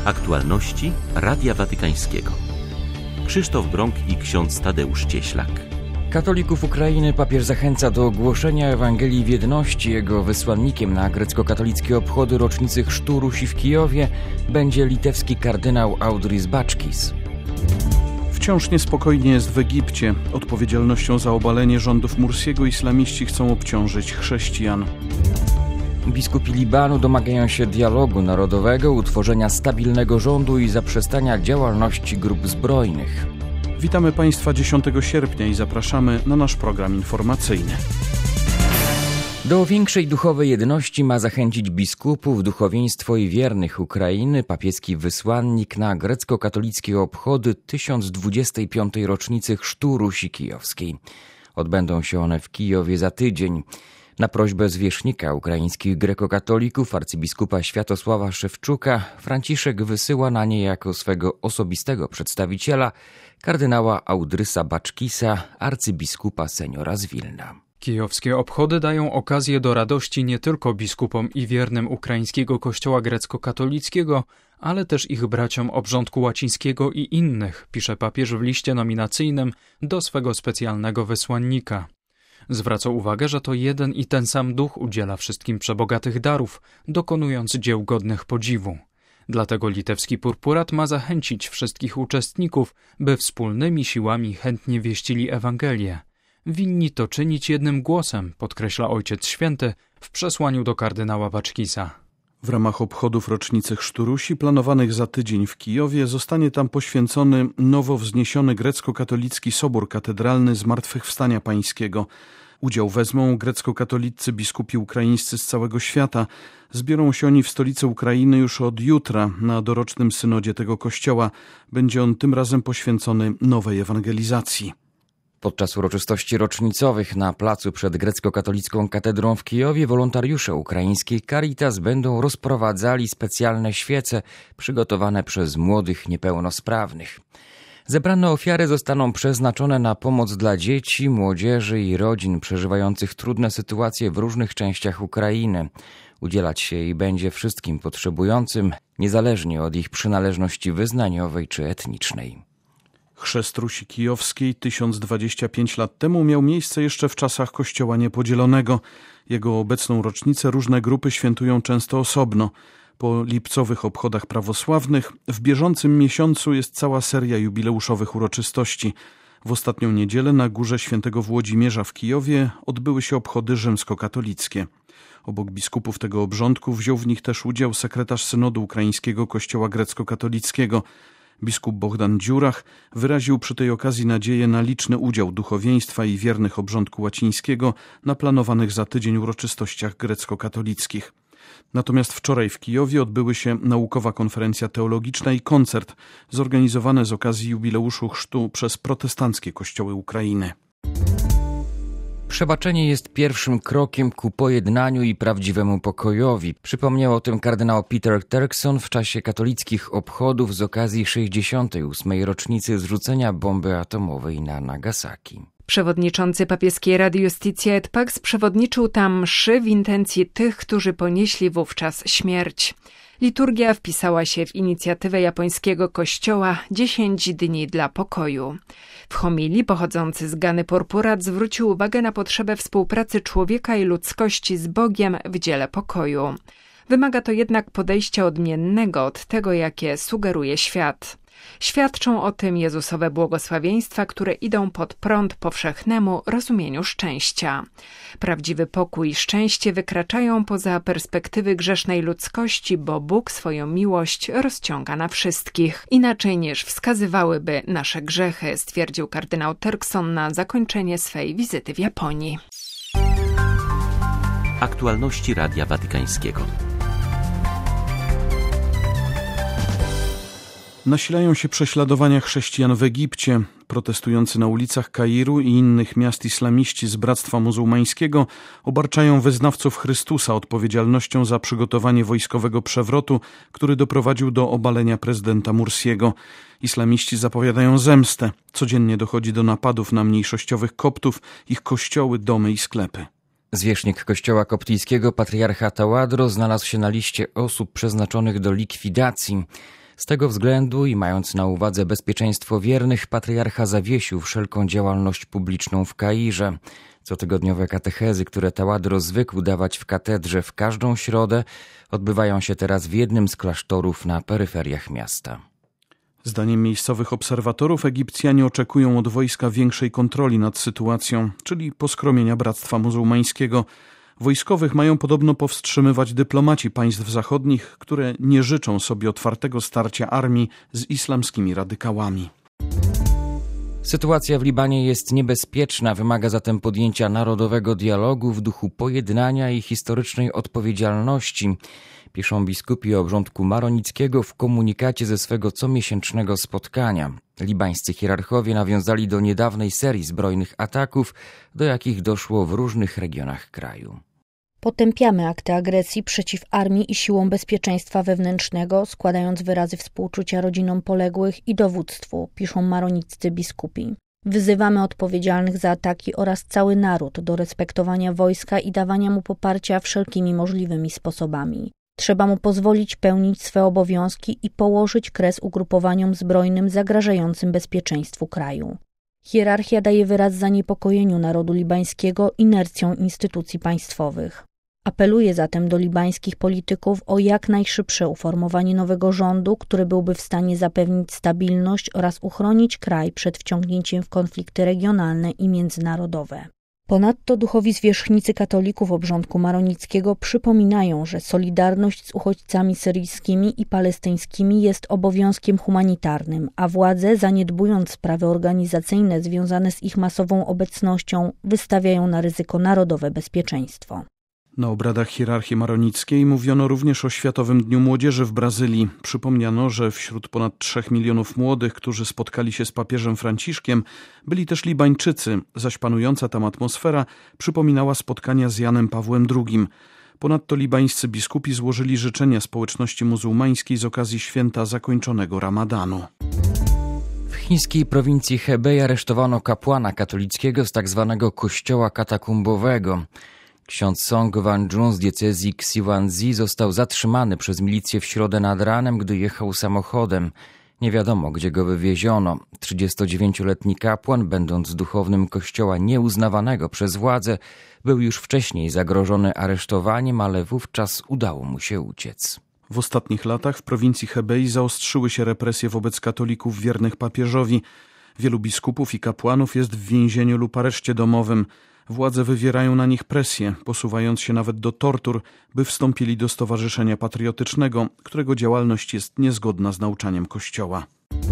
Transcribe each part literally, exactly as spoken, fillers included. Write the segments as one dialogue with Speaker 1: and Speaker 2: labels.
Speaker 1: Aktualności Radia Watykańskiego. Krzysztof Brąk i ksiądz Tadeusz Cieślak.
Speaker 2: Katolików Ukrainy papież zachęca do głoszenia Ewangelii w jedności. Jego wysłannikiem na grecko-katolickie obchody rocznicy chrztu Rusi w Kijowie będzie litewski kardynał Audrys Bačkis.
Speaker 3: Wciąż niespokojnie jest w Egipcie. Odpowiedzialnością za obalenie rządów Mursiego islamiści chcą obciążyć chrześcijan.
Speaker 2: Biskupi Libanu domagają się dialogu narodowego, utworzenia stabilnego rządu i zaprzestania działalności grup zbrojnych.
Speaker 3: Witamy Państwa dziesiątego sierpnia i zapraszamy na nasz program informacyjny.
Speaker 2: Do większej duchowej jedności ma zachęcić biskupów, duchowieństwo i wiernych Ukrainy papieski wysłannik na grecko-katolickie obchody tysiąc dwudziestej piątej rocznicy chrztu Rusi Kijowskiej. Odbędą się one w Kijowie za tydzień. Na prośbę zwierzchnika ukraińskich grekokatolików, arcybiskupa Światosława Szewczuka, Franciszek wysyła na nie jako swego osobistego przedstawiciela kardynała Audrysa Bačkisa, arcybiskupa seniora z Wilna.
Speaker 4: Kijowskie obchody dają okazję do radości nie tylko biskupom i wiernym ukraińskiego kościoła grecko-katolickiego, ale też ich braciom obrządku łacińskiego i innych, pisze papież w liście nominacyjnym do swego specjalnego wysłannika. Zwraca uwagę, że to jeden i ten sam duch udziela wszystkim przebogatych darów, dokonując dzieł godnych podziwu. Dlatego litewski purpurat ma zachęcić wszystkich uczestników, by wspólnymi siłami chętnie wieścili Ewangelię. Winni to czynić jednym głosem, podkreśla Ojciec Święty w przesłaniu do kardynała Bačkisa.
Speaker 3: W ramach obchodów rocznicy chrztu Rusi planowanych za tydzień w Kijowie zostanie tam poświęcony nowo wzniesiony grecko-katolicki sobór katedralny Zmartwychwstania Pańskiego. Udział wezmą grecko-katolicy biskupi ukraińscy z całego świata. Zbiorą się oni w stolicy Ukrainy już od jutra na dorocznym synodzie tego kościoła. Będzie on tym razem poświęcony nowej ewangelizacji.
Speaker 2: Podczas uroczystości rocznicowych na placu przed grecko-katolicką katedrą w Kijowie wolontariusze ukraińskiej Caritas będą rozprowadzali specjalne świece przygotowane przez młodych niepełnosprawnych. Zebrane ofiary zostaną przeznaczone na pomoc dla dzieci, młodzieży i rodzin przeżywających trudne sytuacje w różnych częściach Ukrainy. Udzielać się jej będzie wszystkim potrzebującym, niezależnie od ich przynależności wyznaniowej czy etnicznej.
Speaker 3: Chrzest Rusi Kijowskiej tysiąc dwadzieścia pięć lat temu miał miejsce jeszcze w czasach Kościoła Niepodzielonego. Jego obecną rocznicę różne grupy świętują często osobno. Po lipcowych obchodach prawosławnych w bieżącym miesiącu jest cała seria jubileuszowych uroczystości. W ostatnią niedzielę na Górze Świętego Włodzimierza w Kijowie odbyły się obchody rzymskokatolickie. Obok biskupów tego obrządku wziął w nich też udział sekretarz synodu ukraińskiego Kościoła grecko-katolickiego. Biskup Bohdan Dziurach wyraził przy tej okazji nadzieję na liczny udział duchowieństwa i wiernych obrządku łacińskiego na planowanych za tydzień uroczystościach grecko-katolickich. Natomiast wczoraj w Kijowie odbyły się naukowa konferencja teologiczna i koncert zorganizowane z okazji jubileuszu chrztu przez protestanckie kościoły Ukrainy.
Speaker 2: Przebaczenie jest pierwszym krokiem ku pojednaniu i prawdziwemu pokojowi. Przypomniał o tym kardynał Peter Turkson w czasie katolickich obchodów z okazji sześćdziesiątej ósmej rocznicy zrzucenia bomby atomowej na Nagasaki.
Speaker 5: Przewodniczący papieskiej Rady Justitia et Pax przewodniczył tam mszy w intencji tych, którzy ponieśli wówczas śmierć. Liturgia wpisała się w inicjatywę japońskiego kościoła dziesięć dni dla pokoju. W homilii pochodzący z Gany purpurat zwrócił uwagę na potrzebę współpracy człowieka i ludzkości z Bogiem w dziele pokoju. Wymaga to jednak podejścia odmiennego od tego, jakie sugeruje świat. Świadczą o tym Jezusowe błogosławieństwa, które idą pod prąd powszechnemu rozumieniu szczęścia. Prawdziwy pokój i szczęście wykraczają poza perspektywy grzesznej ludzkości, bo Bóg swoją miłość rozciąga na wszystkich. Inaczej niż wskazywałyby nasze grzechy, stwierdził kardynał Turkson na zakończenie swej wizyty w Japonii.
Speaker 1: Aktualności Radia Watykańskiego.
Speaker 3: Nasilają się prześladowania chrześcijan w Egipcie. Protestujący na ulicach Kairu i innych miast islamiści z Bractwa Muzułmańskiego obarczają wyznawców Chrystusa odpowiedzialnością za przygotowanie wojskowego przewrotu, który doprowadził do obalenia prezydenta Mursiego. Islamiści zapowiadają zemstę. Codziennie dochodzi do napadów na mniejszościowych Koptów, ich kościoły, domy i sklepy.
Speaker 2: Zwierzchnik kościoła koptyjskiego patriarcha Tawadro znalazł się na liście osób przeznaczonych do likwidacji. Z tego względu i mając na uwadze bezpieczeństwo wiernych, patriarcha zawiesił wszelką działalność publiczną w Kairze. Cotygodniowe katechezy, które Taładro zwykł dawać w katedrze w każdą środę, odbywają się teraz w jednym z klasztorów na peryferiach miasta.
Speaker 3: Zdaniem miejscowych obserwatorów Egipcjanie oczekują od wojska większej kontroli nad sytuacją, czyli poskromienia Bractwa Muzułmańskiego. Wojskowych mają podobno powstrzymywać dyplomaci państw zachodnich, które nie życzą sobie otwartego starcia armii z islamskimi radykałami.
Speaker 2: Sytuacja w Libanie jest niebezpieczna, wymaga zatem podjęcia narodowego dialogu w duchu pojednania i historycznej odpowiedzialności, piszą biskupi obrządku maronickiego w komunikacie ze swego comiesięcznego spotkania. Libańscy hierarchowie nawiązali do niedawnej serii zbrojnych ataków, do jakich doszło w różnych regionach kraju.
Speaker 6: Potępiamy akty agresji przeciw armii i siłom bezpieczeństwa wewnętrznego, składając wyrazy współczucia rodzinom poległych i dowództwu, piszą maroniccy biskupi. Wyzywamy odpowiedzialnych za ataki oraz cały naród do respektowania wojska i dawania mu poparcia wszelkimi możliwymi sposobami. Trzeba mu pozwolić pełnić swe obowiązki i położyć kres ugrupowaniom zbrojnym zagrażającym bezpieczeństwu kraju. Hierarchia daje wyraz zaniepokojeniu narodu libańskiego inercją instytucji państwowych. Apeluje zatem do libańskich polityków o jak najszybsze uformowanie nowego rządu, który byłby w stanie zapewnić stabilność oraz uchronić kraj przed wciągnięciem w konflikty regionalne i międzynarodowe. Ponadto duchowi zwierzchnicy katolików obrządku maronickiego przypominają, że solidarność z uchodźcami syryjskimi i palestyńskimi jest obowiązkiem humanitarnym, a władze, zaniedbując sprawy organizacyjne związane z ich masową obecnością, wystawiają na ryzyko narodowe bezpieczeństwo.
Speaker 3: Na obradach hierarchii maronickiej mówiono również o Światowym Dniu Młodzieży w Brazylii. Przypomniano, że wśród ponad trzech milionów młodych, którzy spotkali się z papieżem Franciszkiem, byli też Libańczycy, zaś panująca tam atmosfera przypominała spotkania z Janem Pawłem drugim. Ponadto libańscy biskupi złożyli życzenia społeczności muzułmańskiej z okazji święta zakończonego Ramadanu.
Speaker 2: W chińskiej prowincji Hebei aresztowano kapłana katolickiego z tak zwanego kościoła katakumbowego. Ksiądz Song Wan-jun z diecezji Xiwanzi został zatrzymany przez milicję w środę nad ranem, gdy jechał samochodem. Nie wiadomo, gdzie go wywieziono. trzydziestodziewięcioletni kapłan, będąc duchownym kościoła nieuznawanego przez władze, był już wcześniej zagrożony aresztowaniem, ale wówczas udało mu się uciec.
Speaker 3: W ostatnich latach w prowincji Hebei zaostrzyły się represje wobec katolików wiernych papieżowi. Wielu biskupów i kapłanów jest w więzieniu lub areszcie domowym. Władze wywierają na nich presję, posuwając się nawet do tortur, by wstąpili do Stowarzyszenia Patriotycznego, którego działalność jest niezgodna z nauczaniem Kościoła.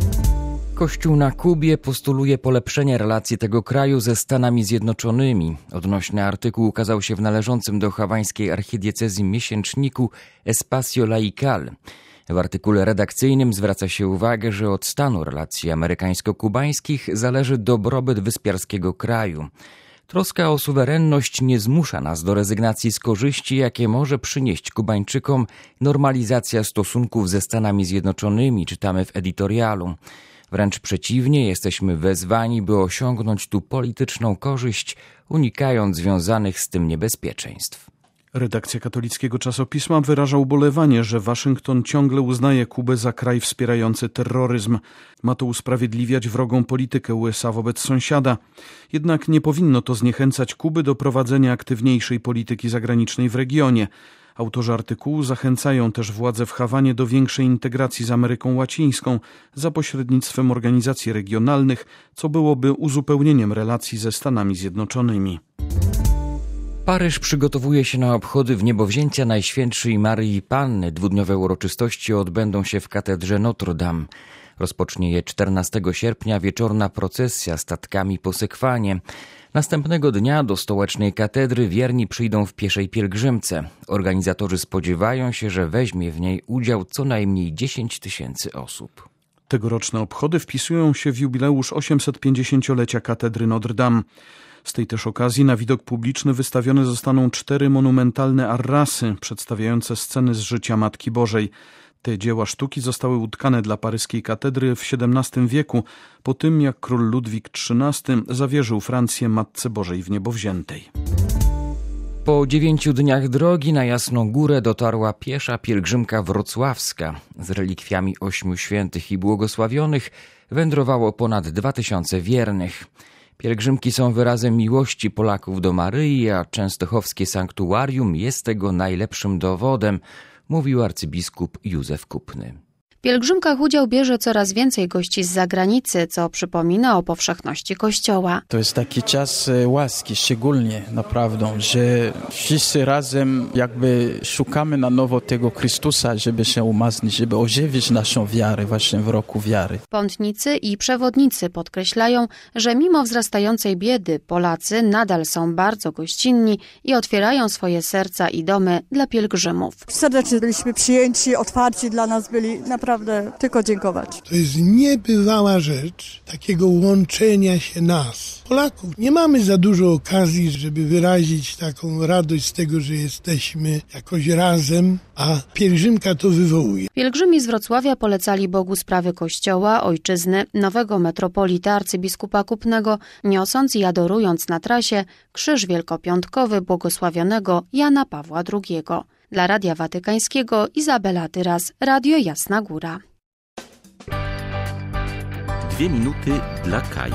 Speaker 2: Kościół na Kubie postuluje polepszenie relacji tego kraju ze Stanami Zjednoczonymi. Odnośny artykuł ukazał się w należącym do hawańskiej archidiecezji miesięczniku Espacio Laical. W artykule redakcyjnym zwraca się uwagę, że od stanu relacji amerykańsko-kubańskich zależy dobrobyt wyspiarskiego kraju. Troska o suwerenność nie zmusza nas do rezygnacji z korzyści, jakie może przynieść Kubańczykom normalizacja stosunków ze Stanami Zjednoczonymi, czytamy w editorialu. Wręcz przeciwnie, jesteśmy wezwani, by osiągnąć tu polityczną korzyść, unikając związanych z tym niebezpieczeństw.
Speaker 3: Redakcja katolickiego czasopisma wyraża ubolewanie, że Waszyngton ciągle uznaje Kubę za kraj wspierający terroryzm. Ma to usprawiedliwiać wrogą politykę U S A wobec sąsiada. Jednak nie powinno to zniechęcać Kuby do prowadzenia aktywniejszej polityki zagranicznej w regionie. Autorzy artykułu zachęcają też władze w Hawanie do większej integracji z Ameryką Łacińską za pośrednictwem organizacji regionalnych, co byłoby uzupełnieniem relacji ze Stanami Zjednoczonymi.
Speaker 2: Paryż przygotowuje się na obchody wniebowzięcia Najświętszej Maryi Panny. Dwudniowe uroczystości odbędą się w katedrze Notre Dame. Rozpocznie je czternastego sierpnia wieczorna procesja statkami po sekwanie. Następnego dnia do stołecznej katedry wierni przyjdą w pieszej pielgrzymce. Organizatorzy spodziewają się, że weźmie w niej udział co najmniej dziesięć tysięcy osób.
Speaker 3: Tegoroczne obchody wpisują się w jubileusz osiemsetpięćdziesięciolecia katedry Notre Dame. Z tej też okazji na widok publiczny wystawione zostaną cztery monumentalne arrasy przedstawiające sceny z życia Matki Bożej. Te dzieła sztuki zostały utkane dla paryskiej katedry w siedemnastym wieku, po tym jak król Ludwik trzynasty zawierzył Francję Matce Bożej Wniebowziętej.
Speaker 2: Po dziewięciu dniach drogi na Jasną Górę dotarła piesza pielgrzymka wrocławska. Z relikwiami ośmiu świętych i błogosławionych wędrowało ponad dwa tysiące wiernych. Pielgrzymki są wyrazem miłości Polaków do Maryi, a częstochowskie sanktuarium jest tego najlepszym dowodem, mówił arcybiskup Józef Kupny.
Speaker 7: W pielgrzymkach udział bierze coraz więcej gości z zagranicy, co przypomina o powszechności Kościoła.
Speaker 8: To jest taki czas łaski, szczególnie naprawdę, że wszyscy razem jakby szukamy na nowo tego Chrystusa, żeby się umacnić, żeby ożywić naszą wiarę właśnie w roku wiary.
Speaker 7: Pątnicy i przewodnicy podkreślają, że mimo wzrastającej biedy Polacy nadal są bardzo gościnni i otwierają swoje serca i domy dla pielgrzymów.
Speaker 9: Serdecznie byliśmy przyjęci, otwarci dla nas byli, naprawdę tylko dziękować.
Speaker 10: To jest niebywała rzecz takiego łączenia się nas, Polaków. Nie mamy za dużo okazji, żeby wyrazić taką radość z tego, że jesteśmy jakoś razem, a pielgrzymka to wywołuje.
Speaker 7: Pielgrzymi z Wrocławia polecali Bogu sprawy Kościoła, ojczyzny, nowego metropolita arcybiskupa Kupnego, niosąc i adorując na trasie krzyż wielkopiątkowy błogosławionego Jana Pawła drugiego. Dla Radia Watykańskiego Izabela Tyras, Radio Jasna Góra.
Speaker 1: Dwie minuty dla Kaju.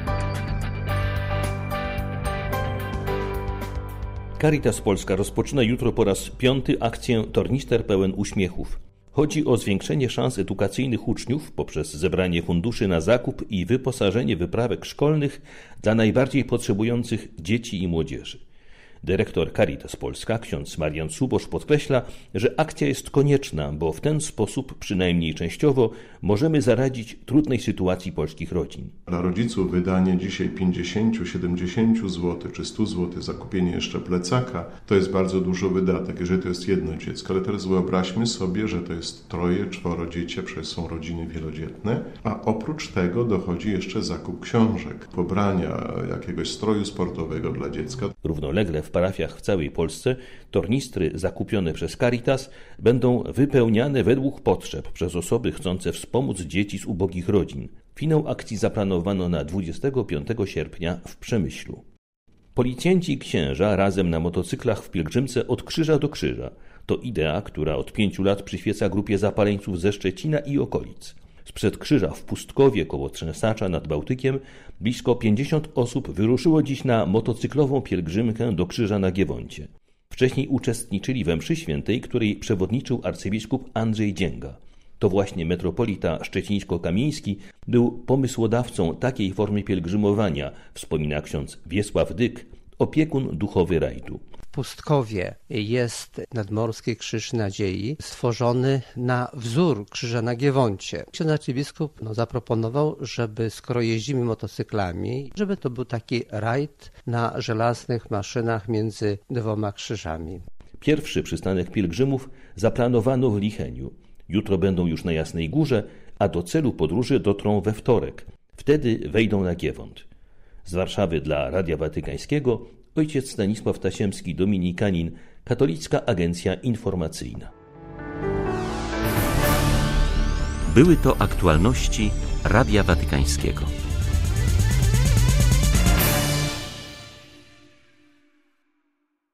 Speaker 1: Caritas Polska rozpoczyna jutro po raz piąty akcję Tornister pełen uśmiechów. Chodzi o zwiększenie szans edukacyjnych uczniów poprzez zebranie funduszy na zakup i wyposażenie wyprawek szkolnych dla najbardziej potrzebujących dzieci i młodzieży. Dyrektor Caritas Polska, ksiądz Marian Subosz, podkreśla, że akcja jest konieczna, bo w ten sposób, przynajmniej częściowo, możemy zaradzić trudnej sytuacji polskich rodzin.
Speaker 11: Dla rodziców wydanie dzisiaj pięćdziesiąt, siedemdziesiąt złotych czy sto złotych za kupienie jeszcze plecaka to jest bardzo dużo wydatek, jeżeli to jest jedno dziecko. Ale teraz wyobraźmy sobie, że to jest troje, czworo dzieci, przecież są rodziny wielodzietne, a oprócz tego dochodzi jeszcze zakup książek, pobrania jakiegoś stroju sportowego dla dziecka.
Speaker 1: Równolegle w parafiach w całej Polsce tornistry zakupione przez Caritas będą wypełniane według potrzeb przez osoby chcące wspomóc dzieci z ubogich rodzin. Finał akcji zaplanowano na dwudziestego piątego sierpnia w Przemyślu. Policjanci i księża razem na motocyklach w pielgrzymce od krzyża do krzyża. To idea, która od pięciu lat przyświeca grupie zapaleńców ze Szczecina i okolic. Sprzed krzyża w Pustkowie koło Trzęsacza nad Bałtykiem blisko pięćdziesiąt osób wyruszyło dziś na motocyklową pielgrzymkę do krzyża na Giewoncie. Wcześniej uczestniczyli we mszy świętej, której przewodniczył arcybiskup Andrzej Dzięga. To właśnie metropolita szczecińsko-kamieński był pomysłodawcą takiej formy pielgrzymowania, wspomina ksiądz Wiesław Dyk, opiekun duchowy rajdu.
Speaker 12: W Pustkowie jest nadmorski Krzyż Nadziei, stworzony na wzór krzyża na Giewoncie. Ksiądz arcybiskup no, zaproponował, żeby skoro jeździmy motocyklami, żeby to był taki rajd na żelaznych maszynach między dwoma krzyżami.
Speaker 1: Pierwszy przystanek pielgrzymów zaplanowano w Licheniu. Jutro będą już na Jasnej Górze, a do celu podróży dotrą we wtorek. Wtedy wejdą na Giewont. Z Warszawy dla Radia Watykańskiego ojciec Stanisław Tasiemski, dominikanin, Katolicka Agencja Informacyjna. Były to aktualności Radia Watykańskiego.